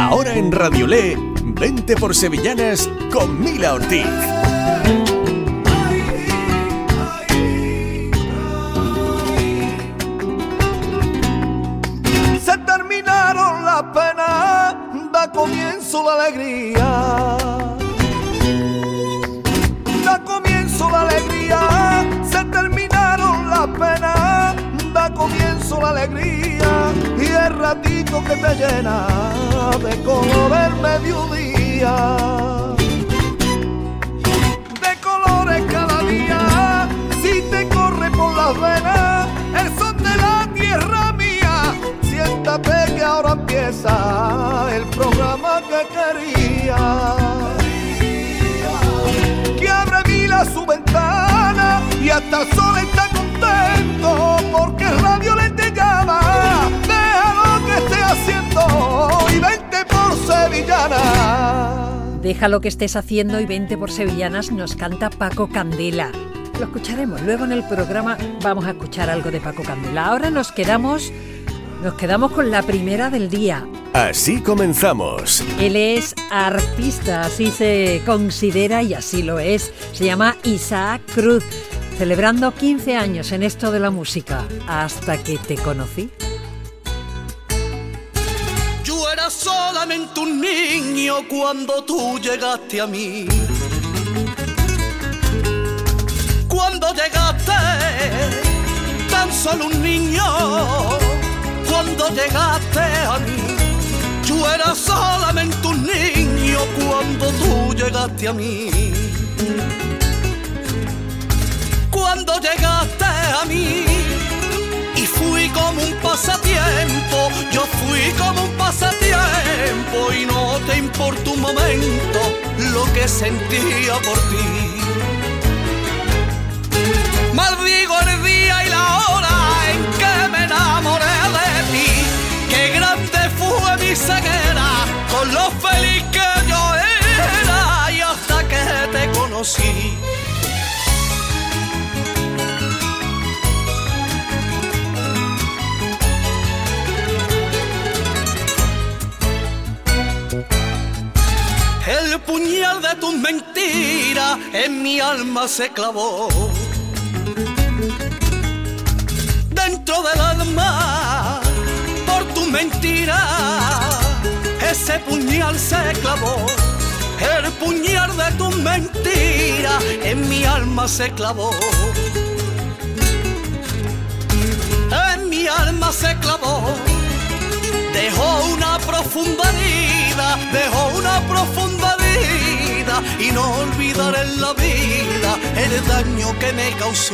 Ahora en Radiolé, Vente por Sevillanas con Mila Ortiz. Se terminaron las penas, da comienzo la alegría. Da comienzo la alegría, se terminaron las penas, da comienzo la alegría. Y el ratito que te llena de color el mediodía, de colores cada día, si te corre por las venas el son de la tierra mía. Siéntate que ahora empieza el programa que quería. Que abre Mila su ventana y hasta el sol está contento porque Radio Le te llama. Deja lo que estés haciendo y vente por Sevillana. Deja lo que estés haciendo y vente por Sevillanas, nos canta Paco Candela. Lo escucharemos, luego en el programa vamos a escuchar algo de Paco Candela. Ahora nos quedamos con la primera del día. Así comenzamos. Él es artista, así se considera y así lo es. Se llama Isaac Cruz, celebrando 15 años en esto de la música, hasta que te conocí. Yo era solamente un niño cuando tú llegaste a mí. Cuando llegaste, tan solo un niño. Cuando llegaste a mí, yo era solamente un niño cuando tú llegaste a mí. Cuando llegaste a mí y fui como un pasatiempo, yo fui como un pasatiempo y no te importó un momento lo que sentía por ti. Maldigo el día y la hora en que me enamoré de ti. Qué grande fue mi ceguera con lo feliz que yo era y hasta que te conocí. El puñal de tus mentiras en mi alma se clavó. Dentro del alma, por tu mentira, ese puñal se clavó. El puñal de tu mentira en mi alma se clavó. En mi alma se clavó. Dejó una profunda herida, dejó una profunda herida y no olvidaré en la vida el daño que me causó.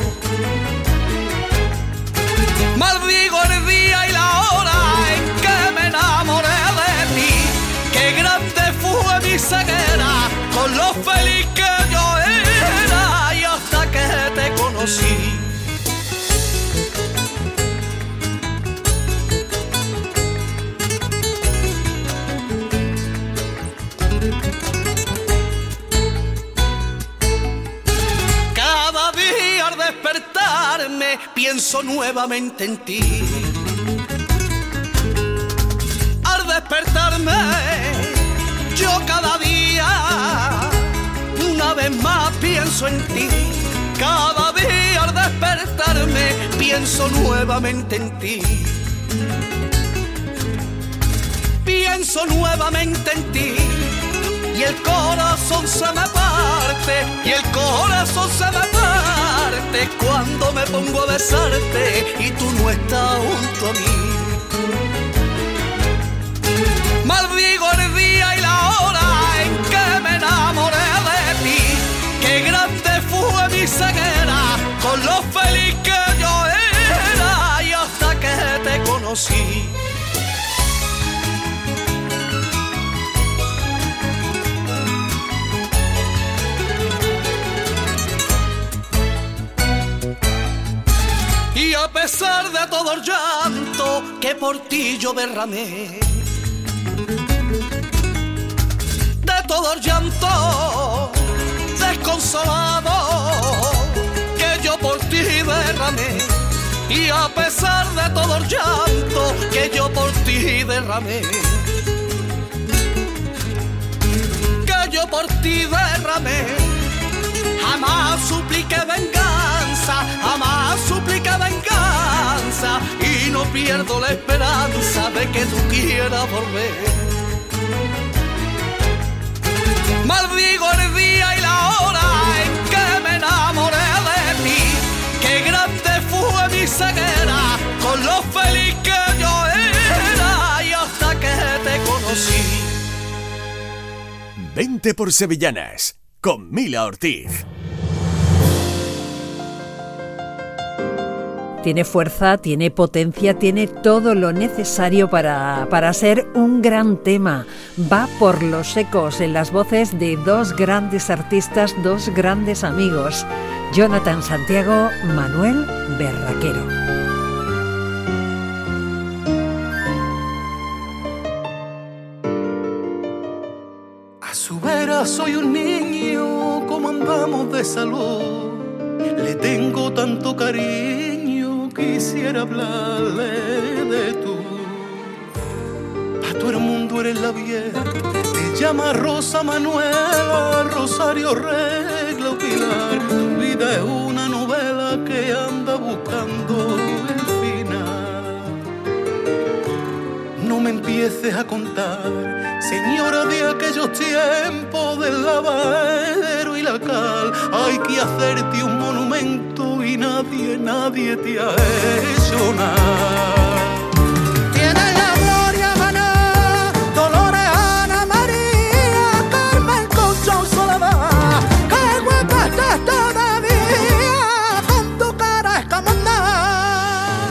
Maldigo el día y la hora en que me enamoré de ti. Qué grande fue mi ceguera con lo feliz que yo era y hasta que te conocí. Cada día al despertarme pienso nuevamente en ti. Al despertarme, yo cada día, una vez más pienso en ti. Cada día al despertarme, pienso nuevamente en ti. Pienso nuevamente en ti. Y el corazón se me parte, y el corazón se me parte cuando me pongo a besarte y tú no estás junto a mí. Maldigo el día y la hora en que me enamoré de ti. Qué grande fue mi ceguera con lo feliz que yo era y hasta que te conocí. Y a pesar de todo el llanto que por ti yo derramé, de todo el llanto desconsolado que yo por ti derramé, y a pesar de todo el llanto que yo por ti derramé, pierdo la esperanza de que tú quieras volver. Maldigo el día y la hora en que me enamoré de ti. Qué grande fue mi ceguera con lo feliz que yo era y hasta que te conocí. 20 por Sevillanas con Mila Ortiz. Tiene fuerza, tiene potencia, tiene todo lo necesario para ser un gran tema. Va por los ecos en las voces de dos grandes artistas, dos grandes amigos. Jonathan Santiago, Manuel Berraquero. A su vera soy un niño, como andamos de salud. Le tengo tanto cariño, quisiera hablarle de tú. Pa' todo el mundo eres la vieja, te llama Rosa Manuela, Rosario, Regla o Pilar. Tu vida es una novela que anda buscando el final. No me empieces a contar, señora, de aquellos tiempos del lavadero y la cal. Hay que hacerte un monumento y nadie te ha hecho nada. Tienes la Gloria, Maná, Dolores, Ana María, Carmen, Concha, Soledad. ¡Qué guapa estás todavía con tu cara escamandada!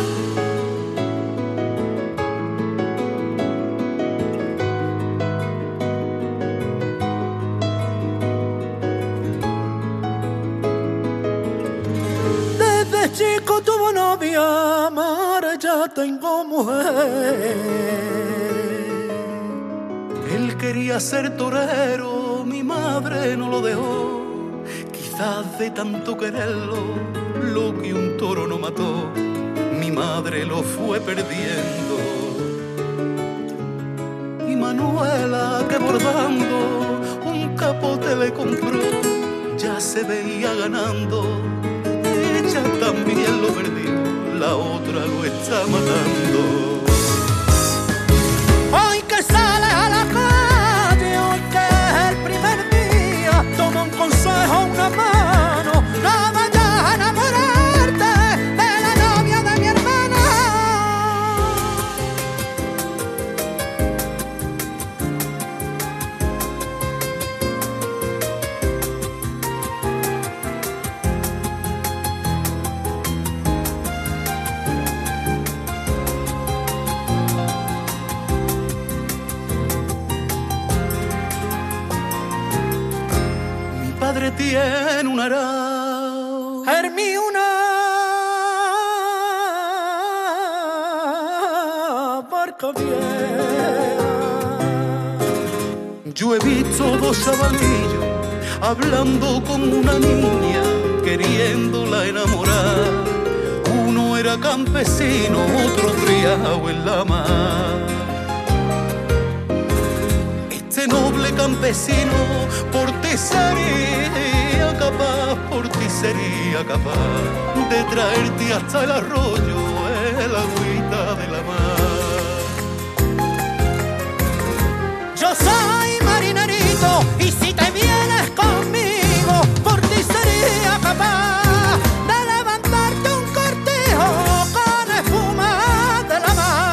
Desde chico tuvo novia, ahora ya tengo mujer. Él quería ser torero, mi madre no lo dejó. Quizás de tanto quererlo, lo que un toro no mató, mi madre lo fue perdiendo. Y Manuela, que bordando un capote le compró, ya se veía ganando. Ella también lo perdió, la otra lo está matando. Hoy que sales a la calle, hoy que es el primer día, toma un consejo, una mano, no vayas a enamorarte de la novia de mi hermana. Padre tiene un arao, Hermí una barca vieja. Yo he visto dos chavalillos hablando con una niña, queriéndola enamorar. Uno era campesino, otro criado en la mar. Este noble campesino por ti sería capaz de traerte hasta el arroyo, el agüita de la mar. Yo soy marinerito y si te vienes conmigo, por ti sería capaz de levantarte un cortijo con espuma de la mar.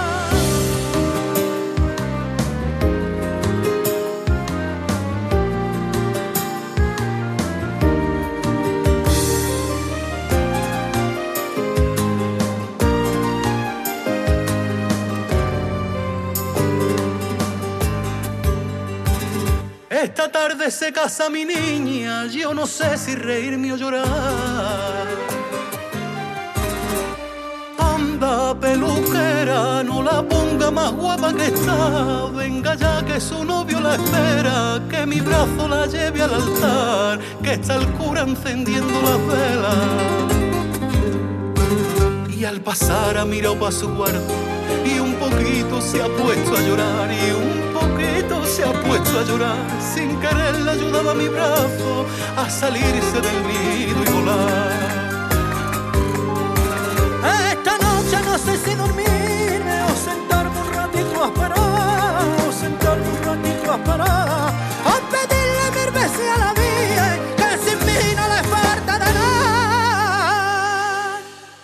Esta tarde se casa mi niña, yo no sé si reírme o llorar. Anda, peluquera, no la ponga más guapa que está. Venga ya que su novio la espera, que mi brazo la lleve al altar, que está el cura encendiendo las velas. Y al pasar ha mirado pa' su cuarto y un poquito se ha puesto a llorar, y un poquito se ha puesto a llorar. Sin querer le ayudaba mi brazo a salirse del nido y volar. Esta noche Ya no sé si dormirme o sentarme un ratito a esperar, o sentarme un ratito a esperar, a pedirle mil veces a la vida que sin mí no le falta de nada.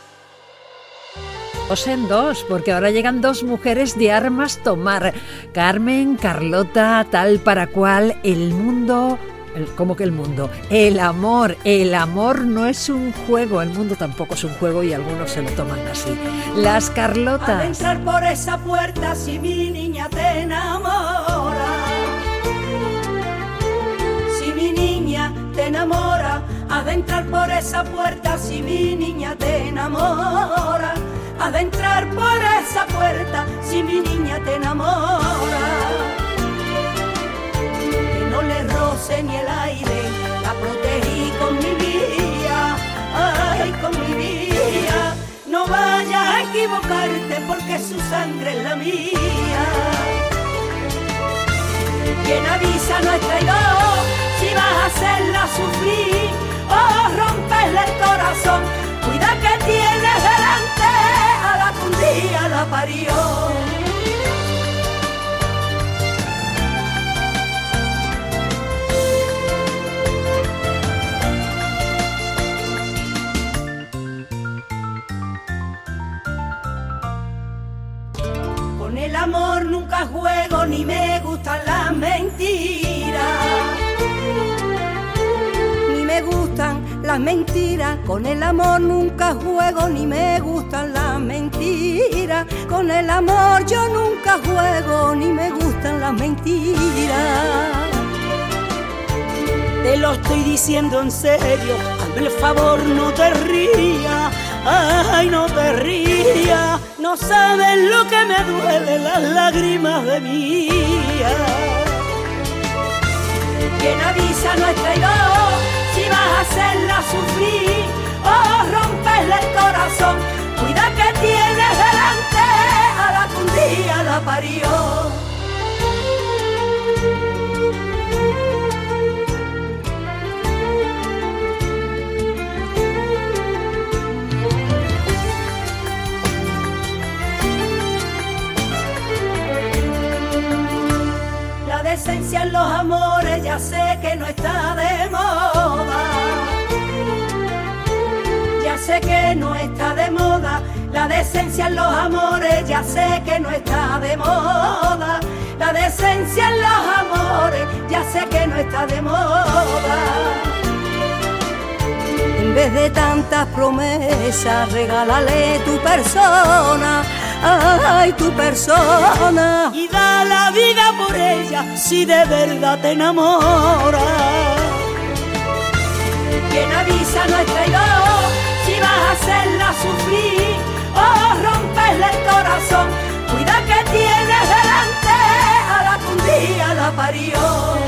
Dos en dos, porque ahora llegan dos mujeres de armas tomar. Carmen, Carlota, tal para cual, el mundo... ¿Cómo que el mundo? El amor no es un juego, el mundo tampoco es un juego y algunos se lo toman así. Las Carlotas. Al entrar por esa puerta, si mi niña te enamora, si mi niña te enamora, has de entrar por esa puerta, si mi niña te enamora, has de entrar por esa puerta, si mi niña te enamora. No le roce ni el aire, la protegí con mi vida, ay, con mi vida. No vayas a equivocarte porque su sangre es la mía. Quien avisa no es traidor, si vas a hacerla sufrir o romperle el corazón, cuida que tienes delante a la que un día la parió. Con el amor nunca juego ni me gustan las mentiras, ni me gustan las mentiras. Con el amor nunca juego ni me gustan las mentiras. Con el amor yo nunca juego ni me gustan las mentiras. Te lo estoy diciendo en serio, hazme el favor, no te rías. Ay, no te rías, no sabes lo que me duele las lágrimas de mi vida. Quien avisa no es traidor, si vas a hacerla sufrir o romperle el corazón, cuida que tienes delante a la que un día la parió. La decencia en los amores ya sé que no está de moda, ya sé que no está de moda. La decencia en los amores ya sé que no está de moda. La decencia en los amores ya sé que no está de moda. En vez de tantas promesas, regálale tu persona, ay, tu persona, y da la vida por ella si de verdad te enamoras. Quien avisa no es traidor, si vas a hacerla sufrir o romperle el corazón, cuida que tienes delante a la que un día la parió.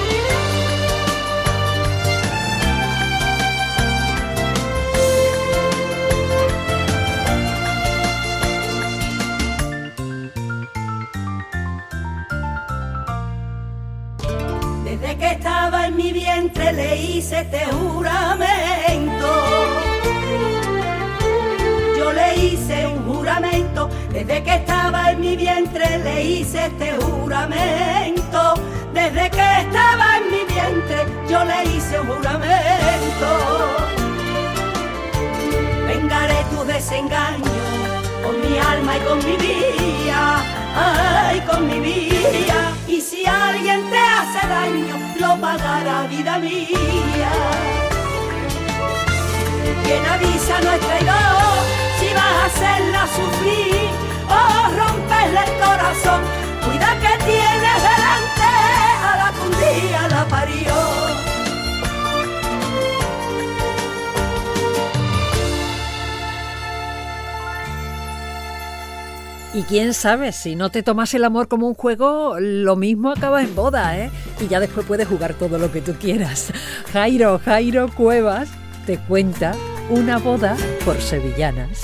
Desde que estaba en mi vientre le hice este juramento. Yo le hice un juramento. Desde que estaba en mi vientre le hice este juramento. Desde que estaba en mi vientre yo le hice un juramento. Vengaré tus desengaños con mi alma y con mi vida, ay, con mi vida. Y si alguien te hace daño, lo pagará, vida mía. Quien avisa no es traidor, si vas a hacerla sufrir o romperle el corazón, cuida que tienes delante a la que un día la parió. Y quién sabe, si no te tomas el amor como un juego, lo mismo acaba en boda, ¿eh? Y ya después puedes jugar todo lo que tú quieras. Jairo Cuevas te cuenta una boda por sevillanas.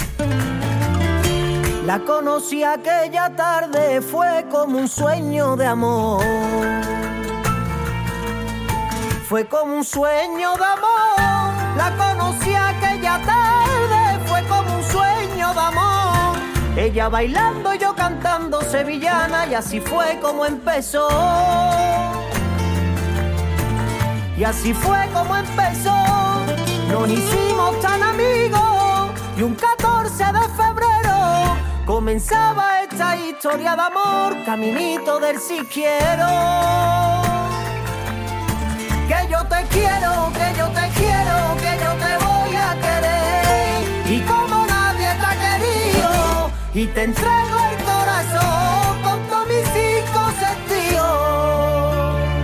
La conocí aquella tarde, fue como un sueño de amor. Fue como un sueño de amor. La conocí aquella tarde, fue como un sueño de amor. Ella bailando y yo cantando sevillana, y así fue como empezó. Y así fue como empezó. Nos hicimos tan amigos y un 14 de febrero comenzaba esta historia de amor, caminito del si quiero. Que yo te quiero, que yo te quiero, que yo te voy a querer. Y como nadie te ha querido, y te entrego el corazón con todos mis 5 sentidos.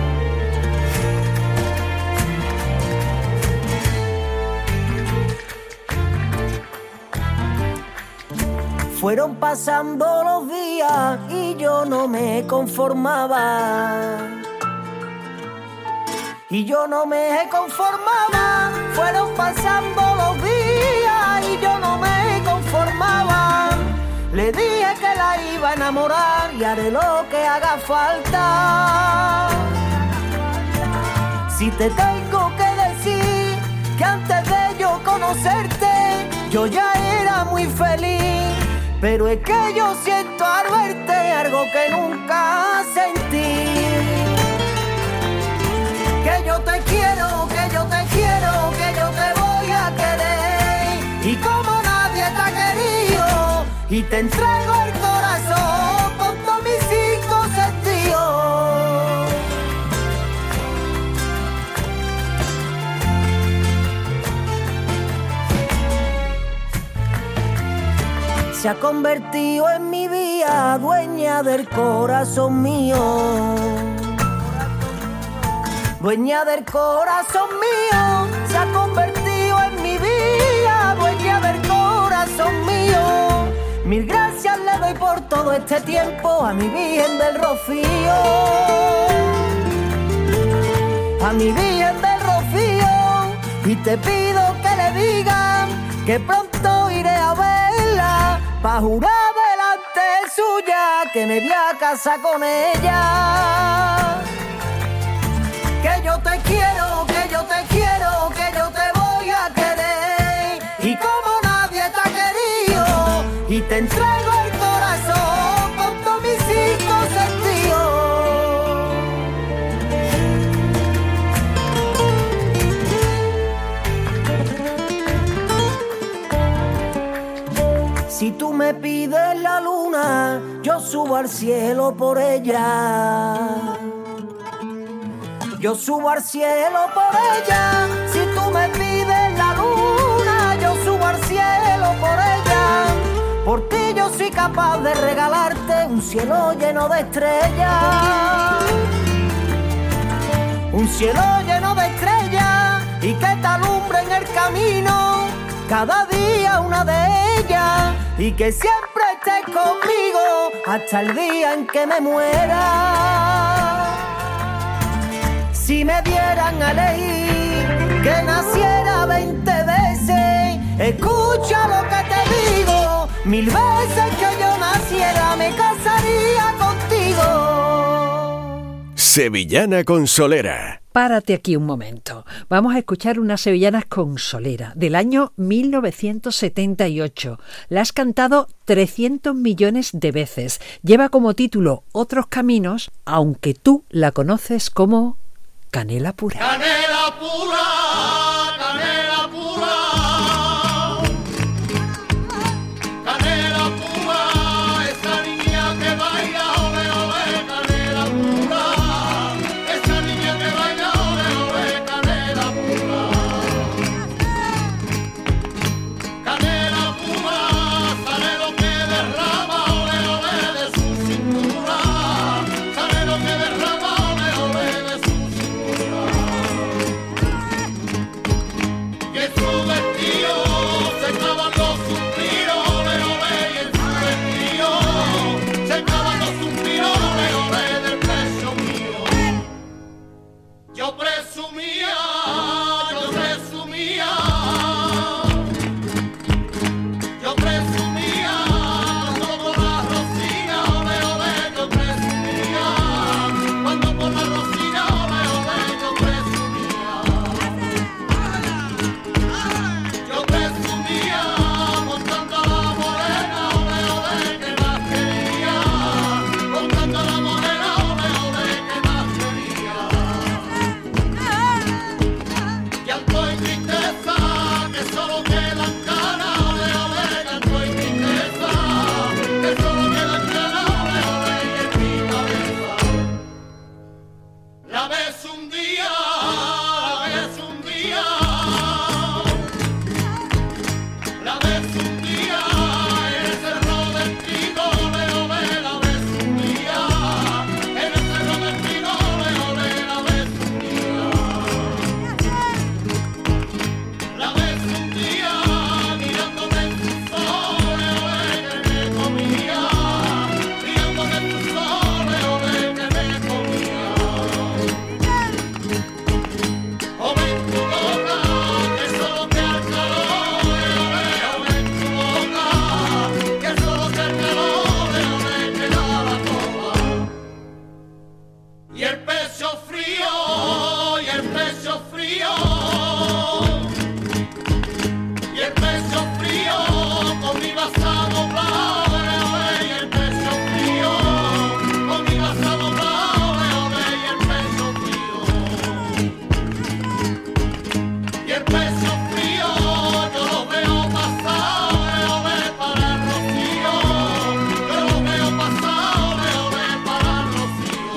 Fueron pasando los días y yo no me conformaba. Y yo no me conformaba. Fueron pasando los días y yo no me conformaba. Le dije que la iba a enamorar y haré lo que haga falta. Si te tengo que decir que antes de yo conocerte yo ya era muy feliz, pero es que yo siento al verte algo que nunca sentí. Que yo te quiero, que yo te quiero, que yo te voy a querer. Y como nadie te ha querido, y te entrego el corazón con todos mis 5 sentidos. Se ha convertido en mi vida, dueña del corazón mío. Dueña del corazón mío, se ha convertido en mi vida, dueña del corazón mío. Mil gracias le doy por todo este tiempo a mi Virgen del Rocío. A mi Virgen del Rocío, y te pido que le digan que pronto iré a verla, pa' jurar delante suya que me voy a casar con ella. Que yo te quiero, que yo te quiero, que yo te voy a querer. Y como nadie te ha querido, y te entrego el corazón con todos mis 5 sentidos. Si tú me pides la luna, yo subo al cielo por ella. Yo subo al cielo por ella. Si tú me pides la luna, yo subo al cielo por ella. Por ti yo soy capaz de regalarte un cielo lleno de estrellas. Un cielo lleno de estrellas y que te alumbre en el camino cada día una de ellas. Y que siempre estés conmigo hasta el día en que me muera. Si me dieran a elegir que naciera 20 veces, escucha lo que te digo, 1000 veces que yo naciera me casaría contigo. Sevillana Consolera. Párate aquí un momento. Vamos a escuchar unas sevillanas consolera del año 1978. La has cantado 300 millones de veces. Lleva como título Otros Caminos, aunque tú la conoces como Canela Pura. Canela pura, canela pura, canela pura, esa niña que baila ole ole, canela pura, esa niña que baila ole ole, canela pura, canela pura, sabe lo que derrama ole ole de su cintura, sabe lo que derrama ole ole de su cintura. pecho frío, y el pecho frío, y el pecho frío, con mi basado doblado, y el pecho frío, con mi basado doblado, y el pecho frío, y el pecho frío, yo lo veo pasado, para el rocío, yo lo veo pasado, para el rocío.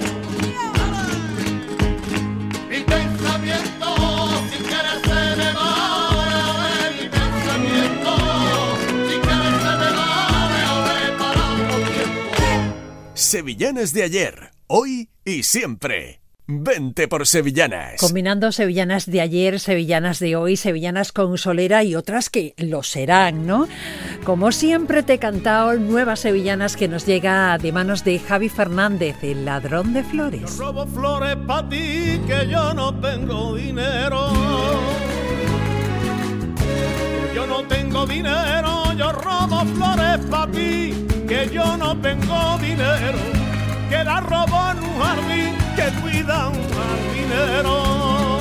Mi pensamiento, si quieres se me va, mi pensamiento, si quieres se me va, para otro tiempo. Sevillanas de ayer, hoy y siempre. Vente por Sevillanas. Combinando sevillanas de ayer, sevillanas de hoy, sevillanas con solera y otras que lo serán, ¿no? Como siempre te he cantado nuevas sevillanas que nos llega de manos de Javi Fernández, el ladrón de flores. Yo robo flores pa' ti, que yo no tengo dinero. Yo no tengo dinero, yo robo flores pa' ti, que yo no tengo dinero. Que la robo en un jardín que cuida un jardinero.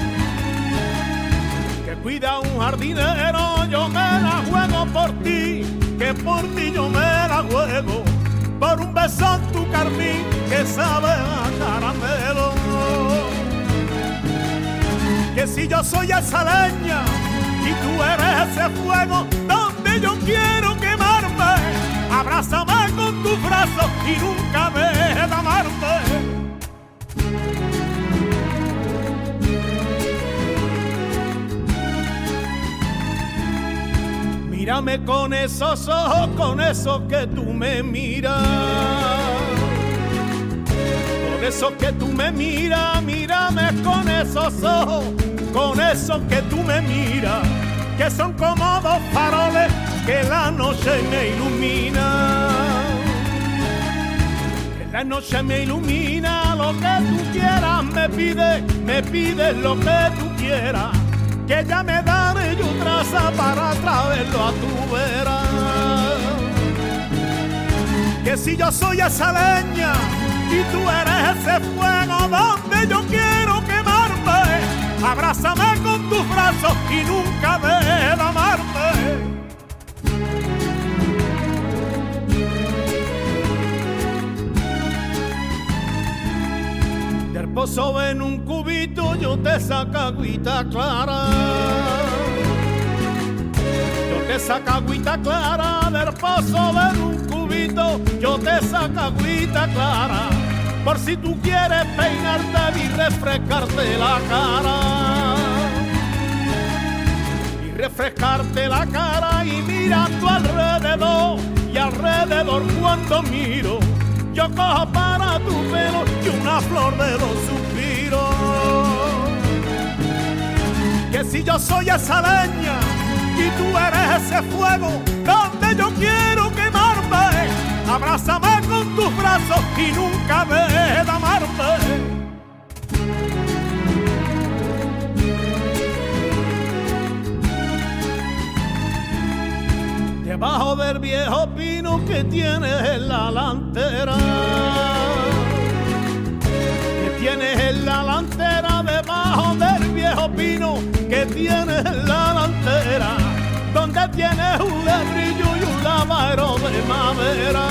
Que cuida un jardinero, yo me la juego por ti, que por ti yo me la juego. Por un beso en tu carmín que sabe a caramelo. Que si yo soy esa leña y tú eres ese fuego donde yo quiero quemarme, abrázame con tus brazos y nunca dejes de amarme. Mírame con esos ojos, con esos que tú me miras. Con esos que tú me miras, mírame con esos ojos, con esos que tú me miras, que son como dos faroles que la noche me ilumina. Que la noche me ilumina, lo que tú quieras me pides lo que tú quieras, que ya me daré yo traza para traerlo a tu vera. Que si yo soy esa leña y tú eres ese fuego donde yo quiero quemarme, abrázame con tus brazos y nunca dejes de amarme. Del pozo en un cubito yo te saco agüita clara. Yo te saco agüita clara, del pozo en un cubito yo te saco agüita clara. Por si tú quieres peinarte y refrescarte la cara. Y refrescarte la cara y mirando alrededor, y alrededor cuando miro, yo cojo para tu pelo y una flor de los suspiros. Que si yo soy esa leña y tú eres ese fuego donde yo quiero quemarme, abrázame con tus brazos y nunca dejes de amarme. Debajo del viejo pino que tienes en la lantera, que tienes en la lantera, debajo del viejo pino que tienes en la lantera, donde tienes un lebrillo y un lavadero de madera.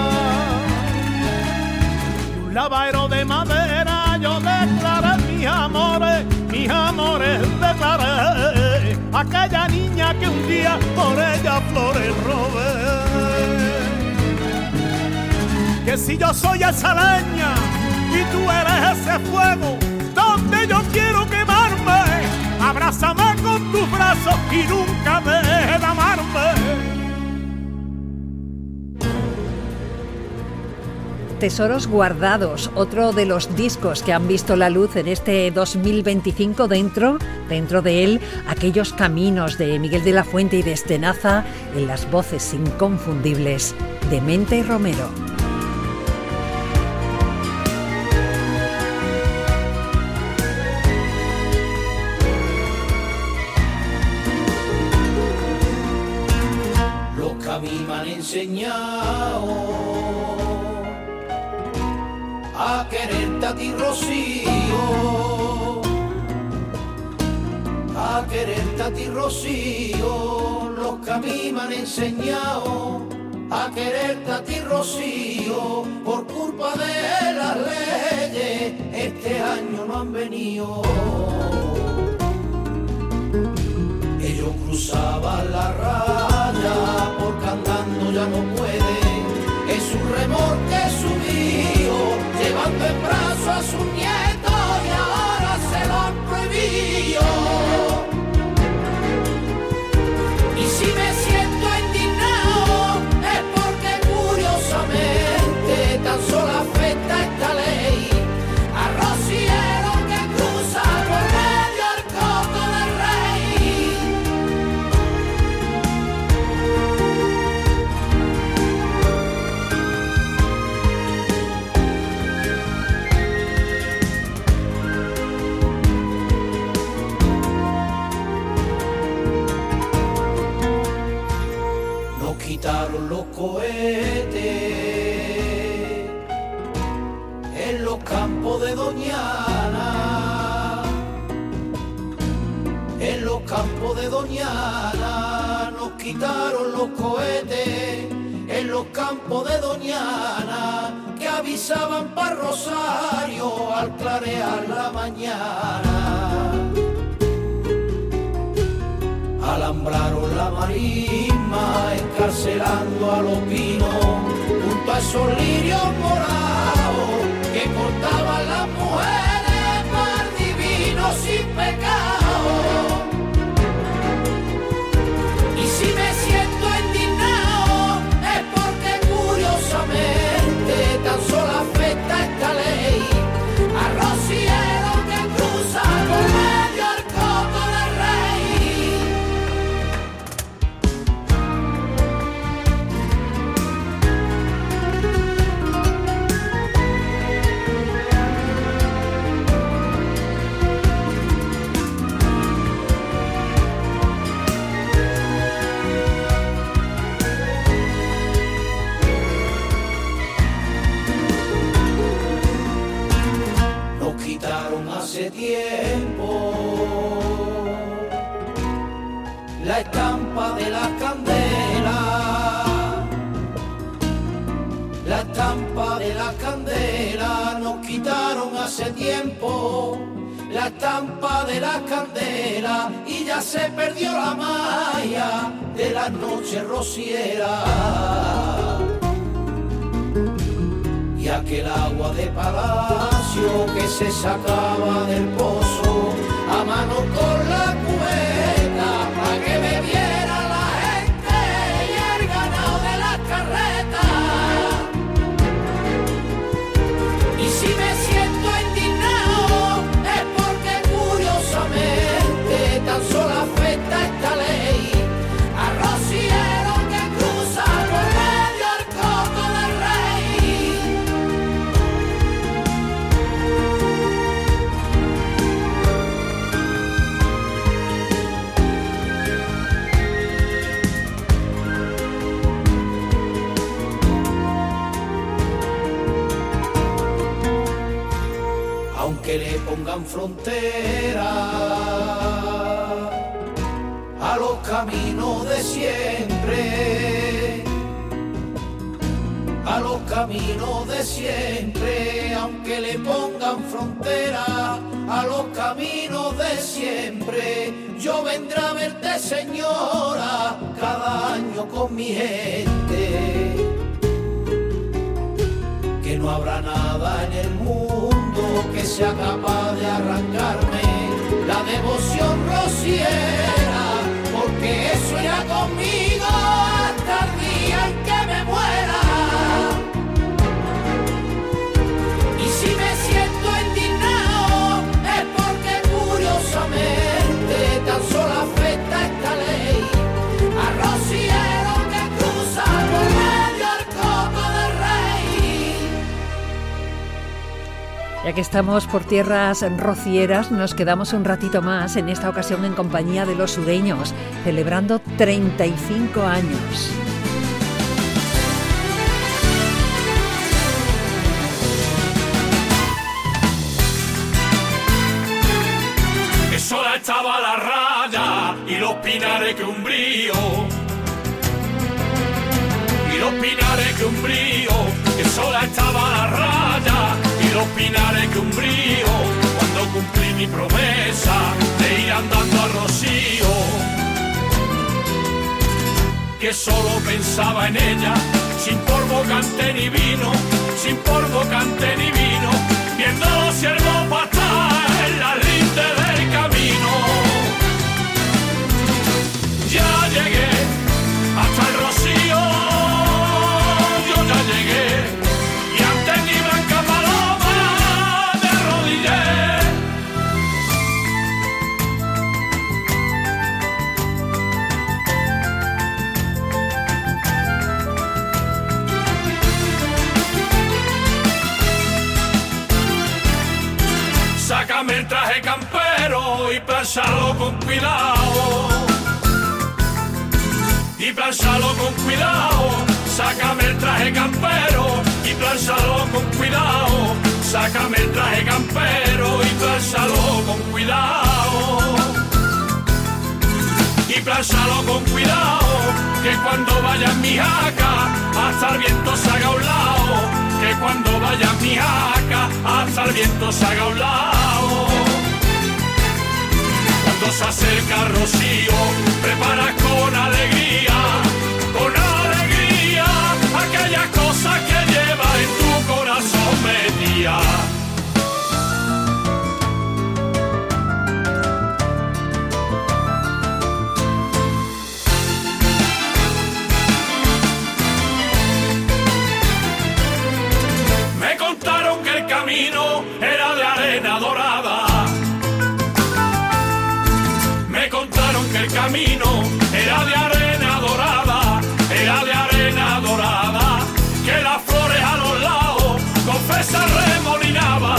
Y un lavadero de madera yo declaré mis amores declaré. Aquella niña que un día por ella flores robé. Que si yo soy esa leña y tú eres ese fuego donde yo quiero quemarme, abrázame con tus brazos y nunca dejes de amarme. Tesoros guardados, otro de los discos que han visto la luz en este 2025, dentro de él, aquellos caminos de Miguel de la Fuente y de Estenaza, en las voces inconfundibles de Mente y Romero. Los que a mí me han enseñado a quererte a ti, Rocío, a quererte a ti, Rocío, los que a mí me han enseñado a quererte a ti, Rocío, por culpa de las leyes, este año no han venido. Ellos cruzaban la raya porque andando ya no pueden, es un remolque subido, llevando en brazos a sus nietos y ahora se lo han prohibido. Y si me siento indignado es porque curiosamente tan solo afecta esta ley a rociero que cruza por medio el coto del rey. Nos quitaron los cohetes en los campos de Doñana, en los campos de Doñana, nos quitaron los cohetes en los campos de Doñana, que avisaban para Rosario al clarear la mañana. Alambraron la marisma, encarcelando a los pinos, junto a esos lirios morados que cortaban las mujeres mar divino sin pecado. Y si me siento indignado es porque curiosamente tan solo afecta esta ley a rociero que cruza por medio el coto del rey. Hace tiempo la estampa de la candela, la estampa de la candela, nos quitaron hace tiempo la estampa de la candela y ya se perdió la magia de las noches rocieras. Y aquel agua de palacio que se sacaba del pozo a mano con la cubeta para que bebiera la gente y el ganado de las carretas. Y si me siento indignado es porque curiosamente tan solo afecta esta ley a rociero que cruza por medio el coto del rey. Aunque le pongan frontera a los caminos de siempre, a los caminos de siempre, aunque le pongan frontera a los caminos de siempre, yo vendré a verte, señora, cada año con mi gente, que no habrá nada en el mundo que sea capaz de arrancarme la devoción rociera, porque eso irá conmigo hasta el día en que me muera. Y si me siento indignado es porque curiosamente tan solo afecta esta ley a rociero que cruza por medio el coto del rey. Ya que estamos por tierras rocieras, nos quedamos un ratito más, en esta ocasión en compañía de los sureños, celebrando 35 años. estaba la raya y los pinares que un brío. Y los pinares que un brío, que sola estaba la raya y los pinares que un brío. Cuando cumplí mi promesa de ir andando al Rocío, que solo pensaba en ella, sin polvo canté ni vino, sin polvo canté ni vino, viendo los ciervos pastar en las lindes del camino. Ya llegué hasta el Rocío, yo ya llegué, y antes ni Blanca Paloma me arrodillé. Sácame el traje campero y plánchalo con cuidado. Y plánchalo con cuidado. Sácame el traje campero y plánchalo con cuidado. Sácame el traje campero y plánchalo con cuidado. Y plánchalo con cuidado, que cuando vaya mi jaca, hasta el viento se haga a un lado. Que cuando vaya mi jaca, hasta el viento se haga a un lado. Cuando se acerca el Rocío, prepara con alegría aquellas cosas que lleva en tu corazón metida. Me contaron que el camino era de arena dorada. Me contaron que el camino era de arena dorada, era de arena dorada, que las flores a los lados con fresas remolinaba.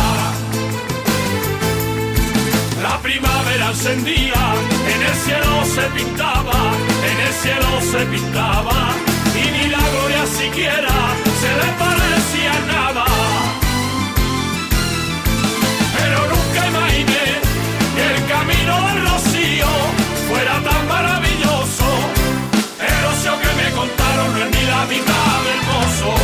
La primavera encendía, en el cielo se pintaba, en el cielo se pintaba, y ni la gloria siquiera se le parecía nada. Pero nunca imaginé que el camino del Rocío fuera tan maravilloso. El Rocío que me contaron no es ni la mitad del hermoso.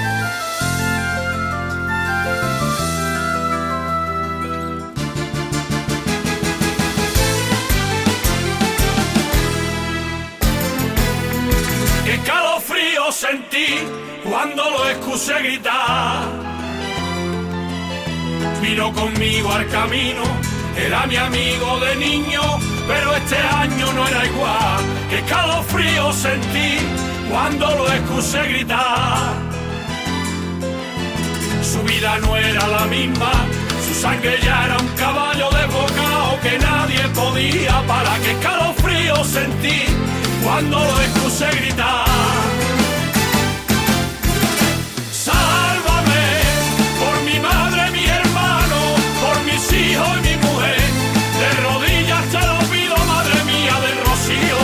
Qué escalofrío sentí cuando lo escuché gritar. Vino conmigo al camino, era mi amigo de niño, pero este año no era igual. Qué escalofrío sentí cuando lo escuché gritar. Su vida no era la misma, su sangre ya era un caballo desbocado que nadie podía parar. Qué escalofrío sentí cuando lo escuché gritar. Sálvame por mi madre, mi hermano, por mis hijos y mi mujer. De rodillas te lo pido, madre mía del Rocío,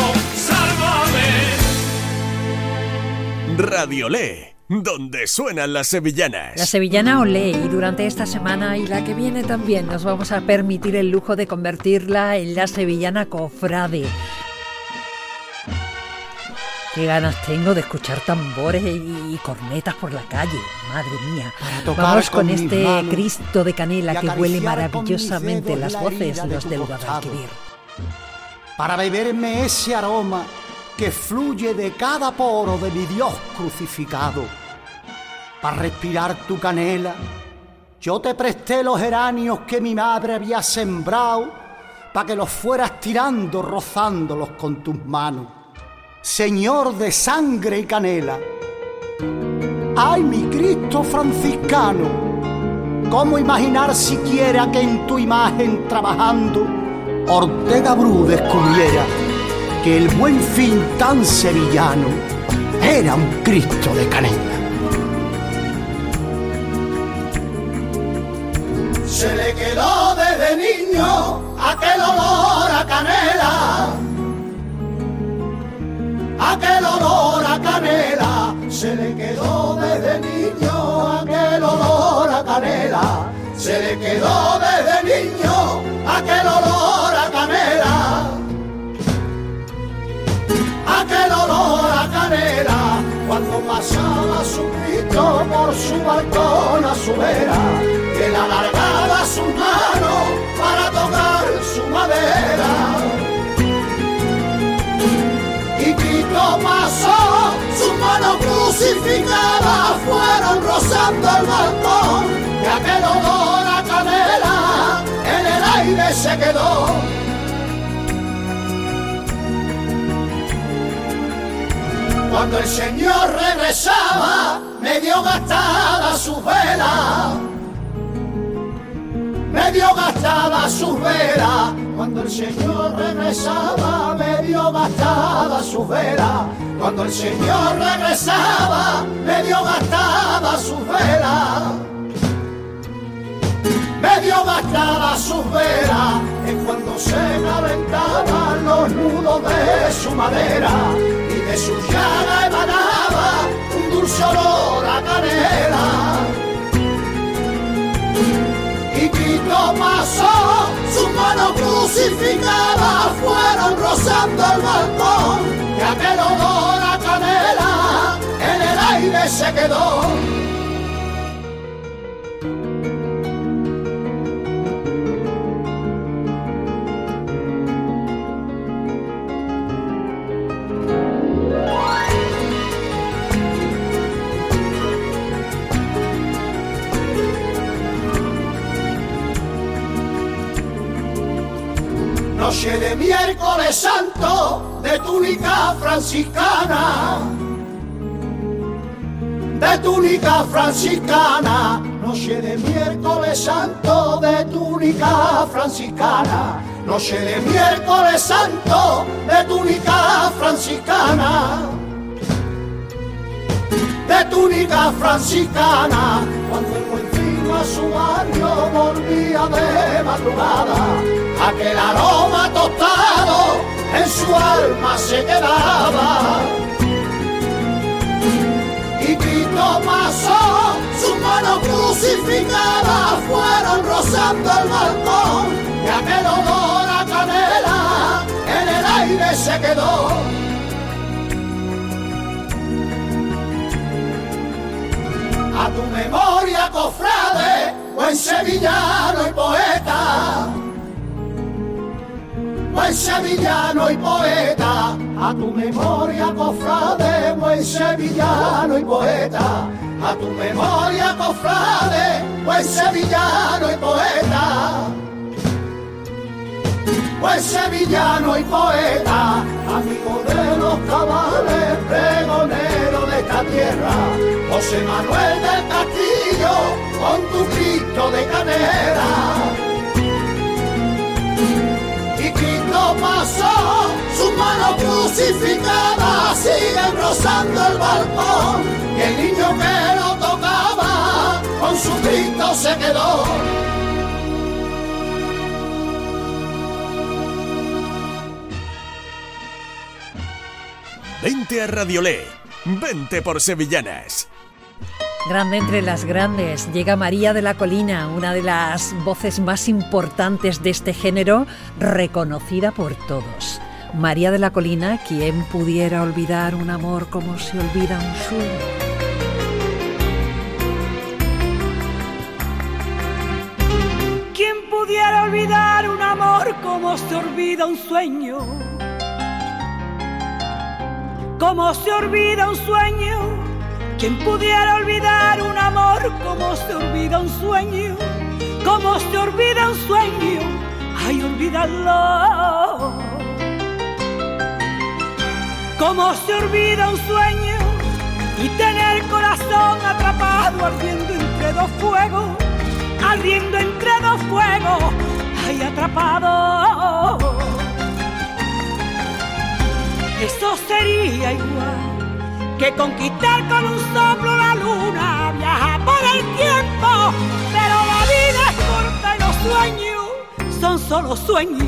sálvame. Radiolé, donde suenan las sevillanas. La sevillana Olé, y durante esta semana y la que viene también nos vamos a permitir el lujo de convertirla en la sevillana cofrade. Qué ganas tengo de escuchar tambores y cornetas por la calle, madre mía. Vamos con este Cristo de canela que huele maravillosamente las voces de los del Guadalquivir. Para beberme ese aroma que fluye de cada poro de mi Dios crucificado. Para respirar tu canela, yo te presté los geranios que mi madre había sembrado, para que los fueras tirando, rozándolos con tus manos. Señor de sangre y canela, ¡ay, mi Cristo franciscano! ¿Cómo imaginar siquiera que en tu imagen trabajando Ortega Bru descubriera que el buen fin tan sevillano era un Cristo de canela? Se le quedó desde niño aquel olor a canela, aquel olor a canela. Se le quedó desde niño aquel olor a canela. Se le quedó desde niño aquel olor a canela. canela, cuando pasaba su Cristo por su balcón a su vera, que le alargaba su mano para tocar su madera. Y Cristo pasó, sus manos crucificadas fueron rozando el balcón, y aquel olor a canela en el aire se quedó. Cuando el Señor regresaba, medio gastada sus velas, medio gastada sus velas. Cuando el Señor regresaba, medio gastada sus velas. Cuando el Señor regresaba, medio gastada sus velas. Medio gastada sus velas, es cuando se calentaban los nudos de su madera, y de su llaga emanaba un dulce olor a canela. Y Cristo pasó, sus manos crucificadas fueron rozando el balcón, y aquel olor a canela en el aire se quedó. Noche de miércoles santo de túnica franciscana, de túnica franciscana. Noche de miércoles santo de túnica franciscana. Noche de miércoles santo de túnica franciscana, de túnica franciscana. Cuando el buen fin a su barrio volvía de madrugada, aquel aroma tostado en su alma se quedaba. Y Cristo pasó, sus manos crucificadas fueron rozando el balcón, y aquel olor a canela en el aire se quedó. A tu memoria, cofrade, buen sevillano y poeta, buen sevillano y poeta. A tu memoria, cofrade, buen sevillano y poeta. A tu memoria, cofrade, buen sevillano y poeta. Buen sevillano y poeta, amigo de los cabales, pregonero de esta tierra, José Manuel del Castillo, con tu Cristo de canela. Y Cristo pasó, sus manos crucificadas siguen rozando el balcón, y el niño que lo tocaba con su Cristo se quedó. Vente a Radiolé, vente por Sevillanas. Grande entre las grandes, llega María de la Colina, una de las voces más importantes de este género, reconocida por todos. María de la Colina, ¿quién pudiera olvidar un amor como se olvida un sueño? ¿Quién pudiera olvidar un amor como se olvida un sueño? Como se olvida un sueño. ¿Quién pudiera olvidar un amor como se olvida un sueño? Como se olvida un sueño, ay, olvídalo. Como se olvida un sueño y tener el corazón atrapado ardiendo entre dos fuegos, ardiendo entre dos fuegos, ay, atrapado. Eso sería igual que conquistar con un soplo la luna, viajar por el tiempo, pero la vida es corta y los sueños son solo sueños.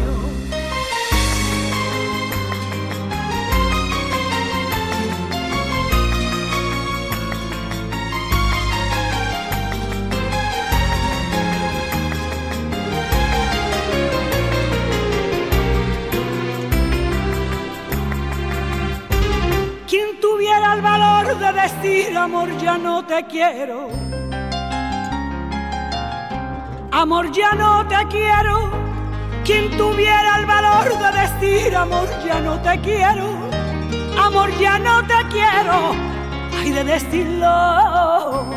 decir amor ya no te quiero. Amor ya no te quiero. Quien tuviera el valor de decir amor ya no te quiero. Amor ya no te quiero. Ay, de decirlo.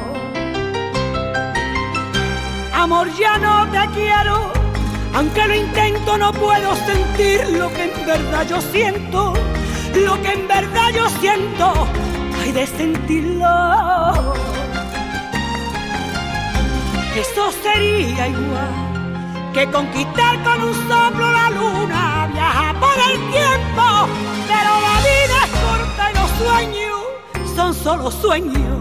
Amor ya no te quiero. Aunque lo intento no puedo sentir lo que en verdad yo siento. Lo que en verdad yo siento. Ay, de sentirlo. Eso sería igual que conquistar con un soplo la luna, viajar por el tiempo, pero la vida es corta y los sueños son solo sueños.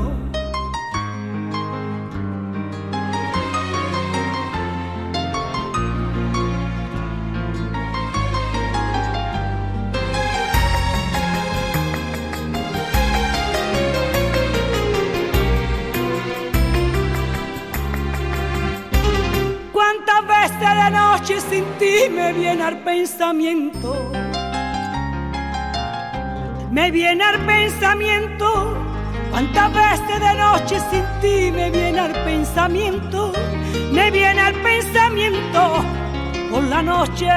De noche sin ti me viene al pensamiento. Me viene al pensamiento. Cuántas veces de noche sin ti me viene al pensamiento. Me viene al pensamiento por la noche.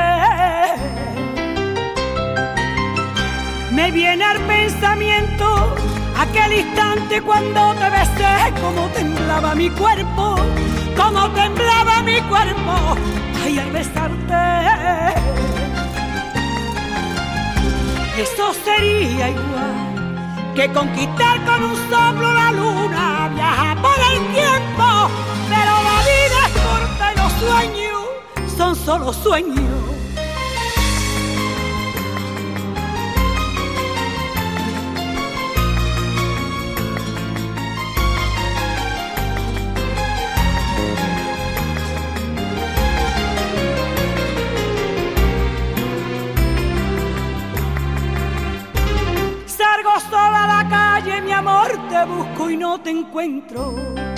Me viene al pensamiento aquel instante cuando te besé, como temblaba mi cuerpo. Como temblaba mi cuerpo, ay, al besarte. Eso sería igual que conquistar con un soplo la luna, viajar por el tiempo, pero la vida es corta y los sueños son solo sueños. Sola a la calle, mi amor, te busco y no te encuentro.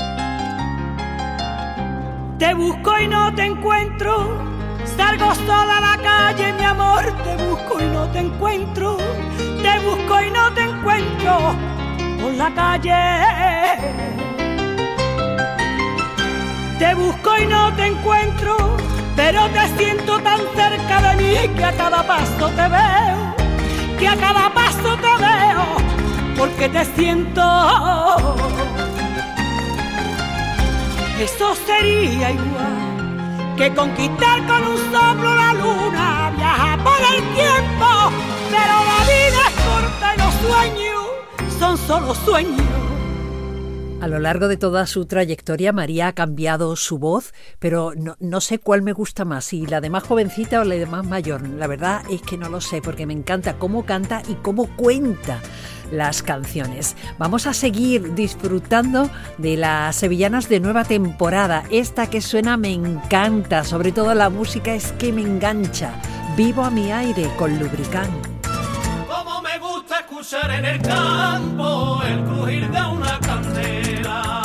Te busco y no te encuentro. Salgo sola a la calle, mi amor, te busco y no te encuentro. Te busco y no te encuentro por la calle. Te busco y no te encuentro, pero te siento tan cerca de mí que a cada paso te veo. Que a cada paso te veo, porque te siento. Eso sería igual que conquistar con un soplo la luna, viajar por el tiempo, pero la vida es corta y los sueños son solo sueños. A lo largo de toda su trayectoria, María ha cambiado su voz, pero no sé cuál me gusta más, si la de más jovencita o la de más mayor. La verdad es que no lo sé, porque me encanta cómo canta y cómo cuenta las canciones. Vamos a seguir disfrutando de las sevillanas de nueva temporada. Esta que suena me encanta, sobre todo la música es que me engancha. Vivo a mi aire con Lubricán. Como me gusta escuchar en el campo el crujir de una candela.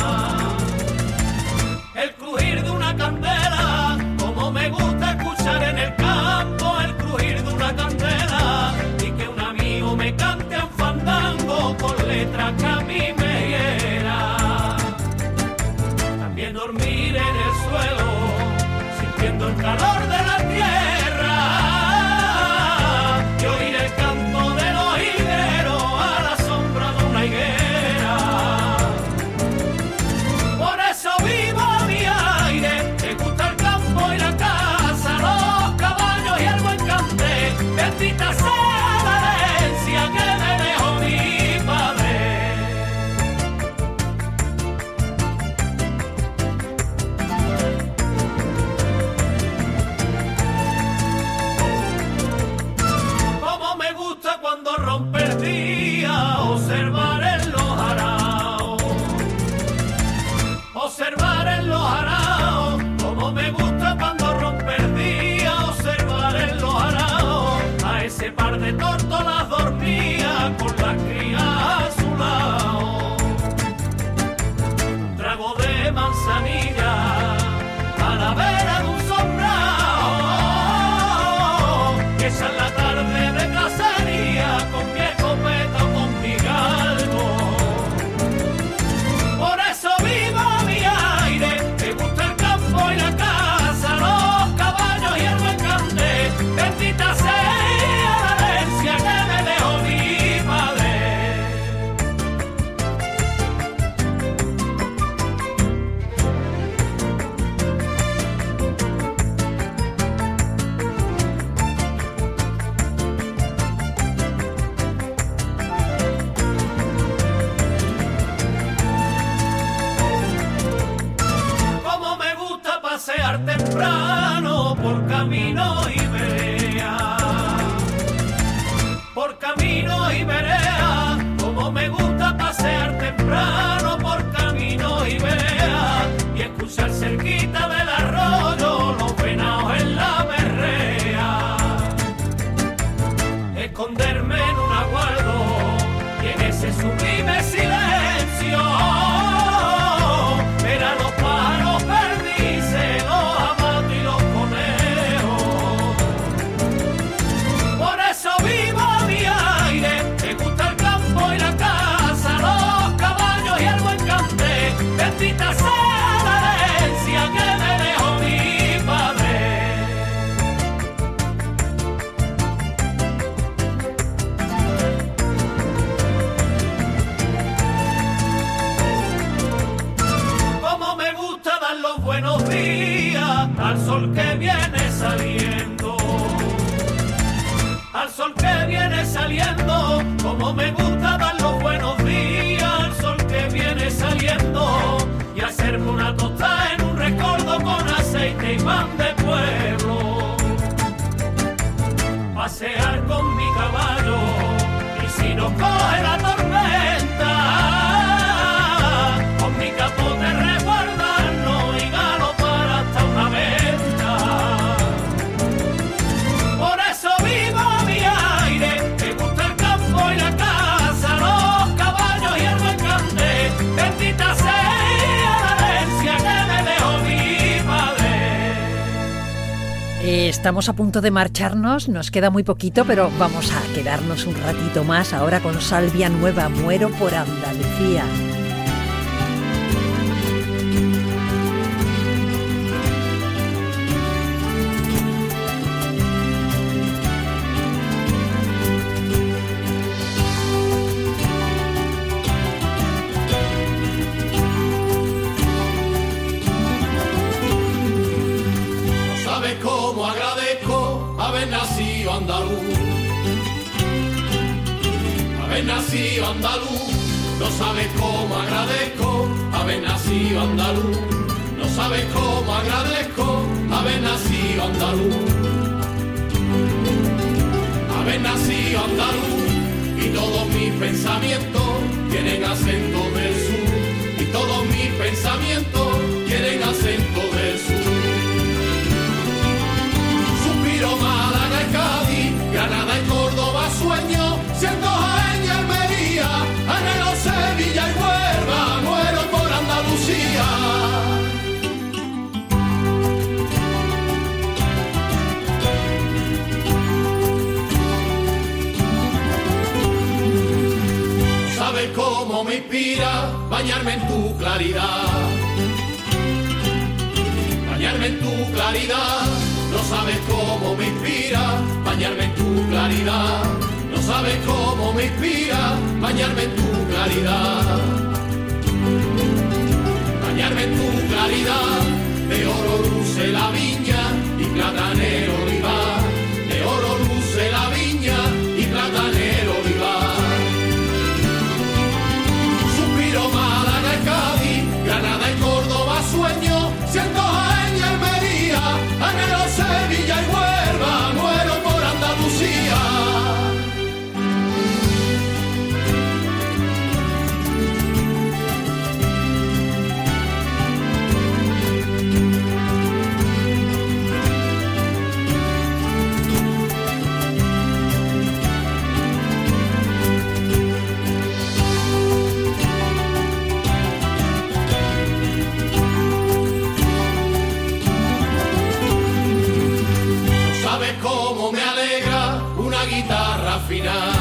El crujir de una candela, como me gusta escuchar en el campo el crujir de una candela. Y que un amigo me cante un fandango con letras que a mí me hiera. También dormir en el suelo, sintiendo el calor de la tierra. Y oír el canto de los higueros a la sombra de una higuera. Por eso vivo a mi aire, me gusta el campo y la casa, los caballos y el buen cante. Bendita sea la herencia que me dejó mi padre. Como me gusta cuando rompe el día observar en los araos. Observar en los araos, como me gusta cuando rompe el día, observar en los araos, a ese par de tórtolas dormía con las crías a su lado. Un trago de manzanilla a la vera de un sombrado, que esa es la tarde de cacería con mi escopeta o con mi galgo. por camino y vereda, por camino y vereda, como me gusta pasear temprano por camino y vereda, y escuchar cerquita del arroyo los venados en la berrea, esconderme en un aguardo y en ese sublime silencio ver a los pájaros perdices, los amatos y los conejos. Por eso vivo a mi aire, me gusta el campo y la casa, los caballos y el buen cante, bendita sea la herencia que me dejó mi padre. Como me gusta dar los buenos días al sol que viene saliendo, al sol que viene saliendo, como me gusta dar los buenos días al sol que viene saliendo, y hacerme una tostada en un recuerdo con aceite y pan de pueblo, pasear con mi caballo y si nos coge la tormenta, con mi capote resguardarnos y galopar hasta una venta. Por eso vivo a mi aire, me gusta el campo y la casa, los caballos y el buen cante, bendita sea la herencia que me dejó mi padre. Estamos a punto de marcharnos, nos queda muy poquito, pero vamos a quedarnos un ratito más ahora con Salvia Nueva, Muero por Andalucía. ¿Sabes cómo agradezco haber nacido andaluz? Haber nacido andaluz. No sabes cómo agradezco haber nacido andaluz. No sabes cómo agradezco haber nacido andaluz. Haber nacido andaluz y todos mis pensamientos tienen acento del sur. Y todos mis pensamientos tienen acento del sur. Suspiro Málaga y Cádiz, Granada y Córdoba sueño, siento Jaén y Almería, anhelo Sevilla y Huelva, muero por Andalucía. ¿Sabes cómo me inspira bañarme en tu claridad? Bañarme en tu claridad. No sabes cómo me inspira bañarme en tu claridad. No sabes cómo me inspira bañarme en tu claridad. Bañarme en tu claridad. De oro luce la viña y platanero olivar. De oro luce la viña y platanero olivar. Suspiro Málaga y Cádiz, Granada y Córdoba sueño, siento Jaén y Almería, anhelo Sevilla y Huelva, muero por Andalucía. Cómo me alegra una guitarra afinada,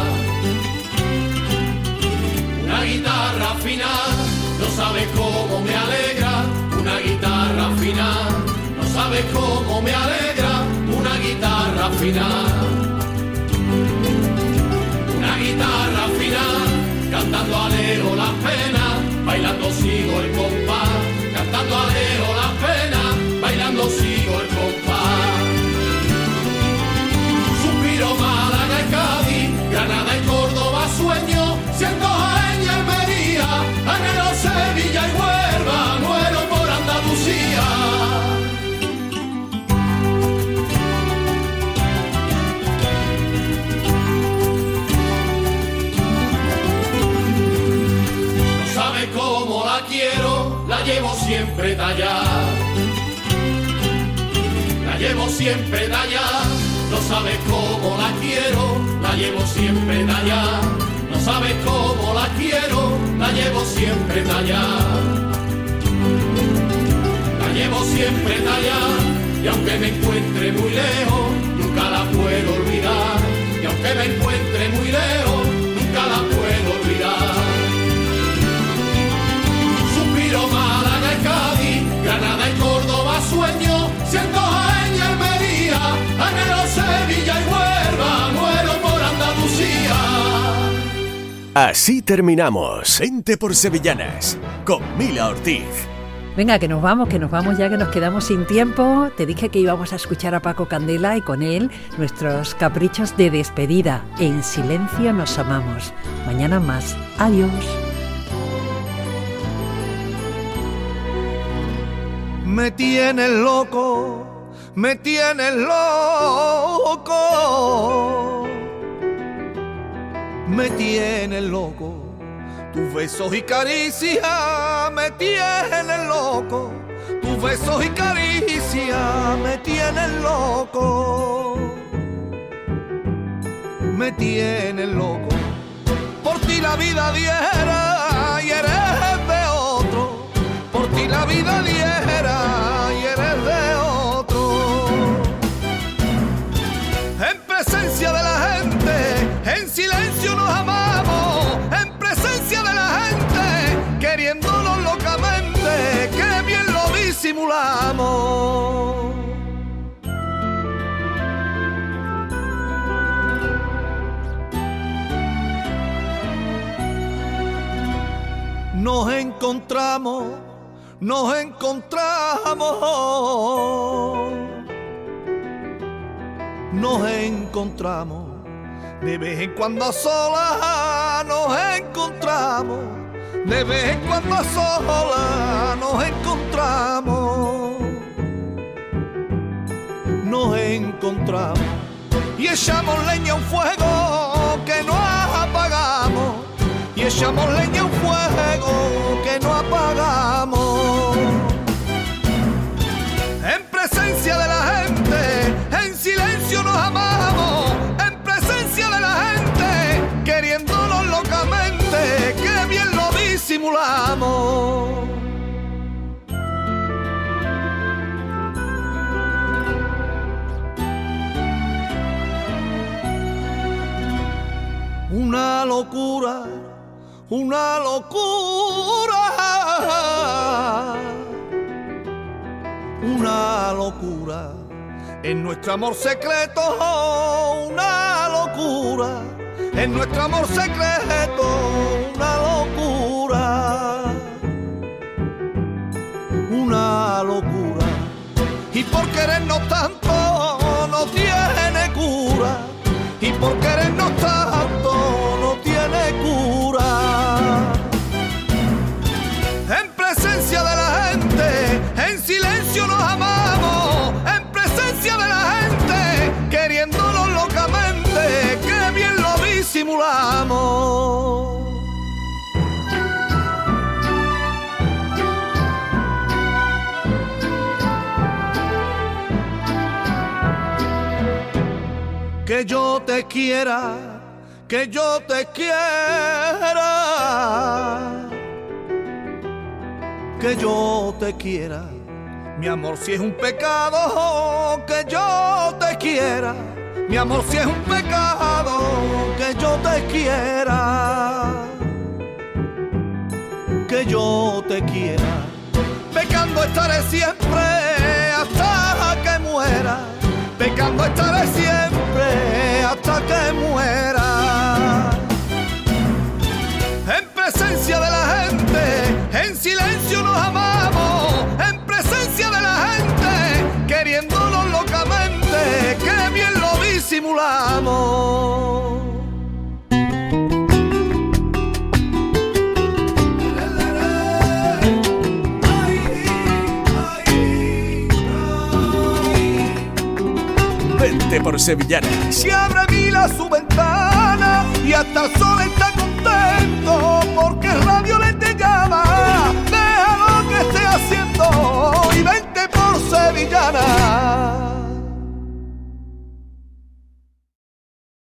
una guitarra afinada. No sabes cómo me alegra una guitarra afinada. No sabes cómo me alegra una guitarra afinada. Una guitarra afinada, cantando alejo las penas, bailando sigo el compás. Cantando alejo las penas, bailando sigo el compás. Suspiro Málaga y Cádiz, Granada y Córdoba sueño, siento Jaén y Almería, anhelo Sevilla y Huelva, muero por Andalucía. siempre tallada. La llevo siempre tallada, no sabes cómo la quiero, la llevo siempre tallada. No sabes cómo la quiero, la llevo siempre tallada. La llevo siempre tallada, y aunque me encuentre muy lejos, nunca la puedo olvidar. Y aunque me encuentre muy lejos, nunca la puedo olvidar. Suspiro Málaga y Cádiz, Granada y Córdoba sueño, siento Jaén y Almería, anhelo Sevilla y Huelva, muero por Andalucía. Así terminamos Vente por Sevillanas con Mila Ortiz. Venga, que nos vamos ya, que nos quedamos sin tiempo. Te dije que íbamos a escuchar a Paco Candela y con él nuestros caprichos de despedida. En silencio nos amamos. Mañana más. Adiós. Me tienes loco, me tienes loco, me tienes loco. Tus besos y caricias me tienen loco, tus besos y caricias me tienen loco, me tienen loco. Por ti la vida diera y eres de otro, por ti la vida diera y eres de otro. En presencia de la gente, en silencio nos amamos, en presencia de la gente, queriéndonos locamente, que bien lo disimulamos. Nos encontramos, nos encontramos, nos encontramos. De vez en cuando a solas nos encontramos, de vez en cuando a solas nos encontramos, nos encontramos y echamos leña a un fuego que no apagamos, y echamos leña a un fuego que no apagamos. En presencia de la gente, en silencio nos amamos, en presencia de la gente, queriéndonos locamente, que bien lo disimulamos. Una locura, una locura, una locura, en nuestro amor secreto, una locura, en nuestro amor secreto, una locura, una locura, y por querernos tanto no tiene cura, y por querernos tanto no tiene cura. En presencia de la gente, en silencio nos amamos, en presencia de la gente, queriéndonos locamente, que bien lo disimulamos. Que yo te quiera, que yo te quiera, que yo te quiera. Mi amor, si es un pecado, que yo te quiera. Mi amor, si es un pecado, que yo te quiera, que yo te quiera. Pecando estaré siempre hasta que muera, pecando estaré siempre hasta que muera. En presencia de la gente, en silencio nos amamos, en presencia de la gente, queriéndonos locamente, que bien lo disimulamos. Vente por Sevillana. Si abre Mila su ventana y hasta el sol está contento porque el radio le te llama. Déjalo que esté haciendo sevillana.